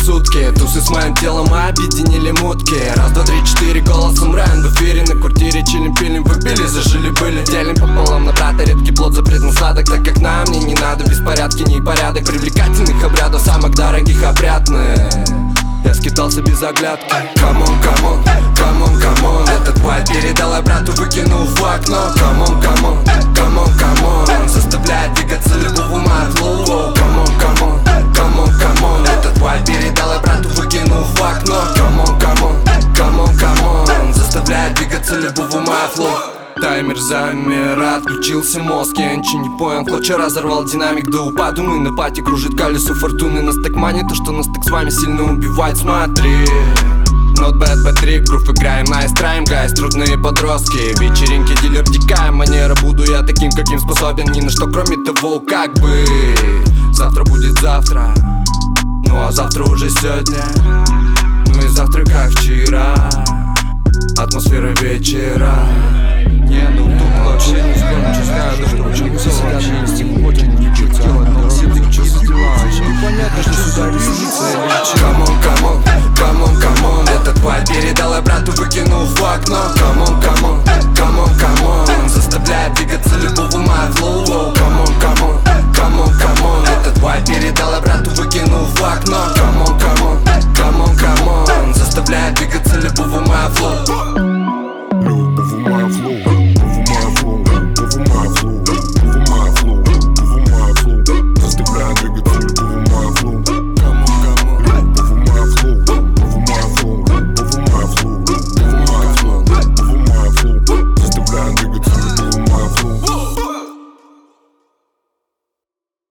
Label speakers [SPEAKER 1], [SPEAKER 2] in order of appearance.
[SPEAKER 1] сутки. Тусы с моим телом объединили мутки. Раз, два, три, четыре, голосом Райан в эфире. На квартире чилим, пилим, выпили, зажили-были. Делим пополам на брата, редкий плод, запретный сладок. Так как нам мне не надо беспорядки, не порядок привлекательных обрядов, самых дорогих опрятных. Я скитался без оглядки. Камон, камон, камон, камон. Этот вайб передал, а брату выкинул в окно. Камон, камон, камон, камон. Заставляет двигаться любого матлу. Камон, камон, камон, камон. Этот вайб передал, а брату выкинул в окно. Камон, камон, камон, камон. Заставляет двигаться любого матлу. Таймер замер, отключился мозг. Я ничего не понял, клочья разорвал динамик до упаду. Мы на пати, кружит колесо фортуны. Нас так манит, то что нас так с вами сильно убивает. Смотри, not bad, bad trip. Грув играем, nice trying, guys, трудные подростки. Вечеринки, дилер, дикая манера. Буду я таким, каким способен ни на что, кроме того, как бы. Завтра будет завтра, ну а завтра уже сегодня. Ну и завтра как вчера. Атмосфера вечера. Не, ну тут вообще не скоро.